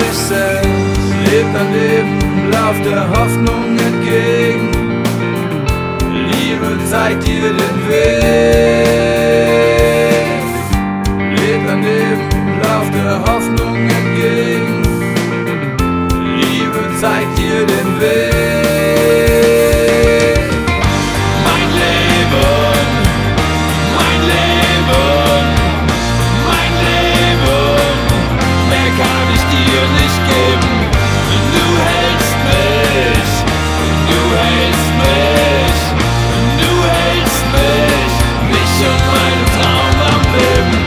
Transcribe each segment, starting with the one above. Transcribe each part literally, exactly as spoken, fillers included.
dich selbst, leb dein Leben, lauf der Hoffnung entgegen. Liebe zeigt dir den Weg. Leb dein Leben, lauf der Hoffnung entgegen. Liebe zeigt dir den Weg. Mein Leben, mein Leben, mein Leben, mehr kann ich dir nicht geben. Du hältst mich, du hältst mich, du hältst mich, mich und meinen Traum am Leben.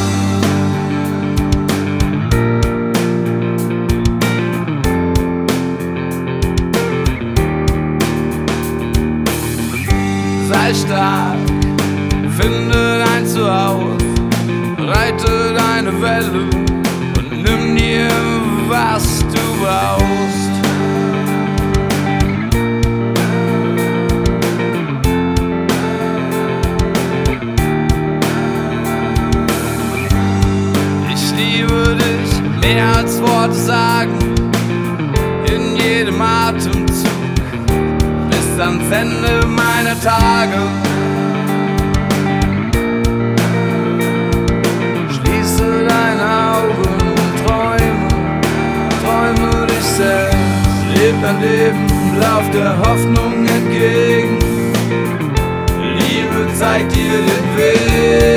Sei stark, finde dein Zuhause, reite deine Welle und nimm dir, was du brauchst. Ich liebe dich, mehr als Worte sagen, in jedem Atemzug. Bis ans Ende meiner Tage. Schließe deine Augen und träume, träume dich selbst. Leb dein Leben, lauf der Hoffnung entgegen. Liebe zeigt dir den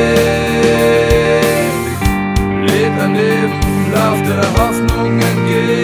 Weg. Leb dein Leben, lauf der Hoffnung entgegen.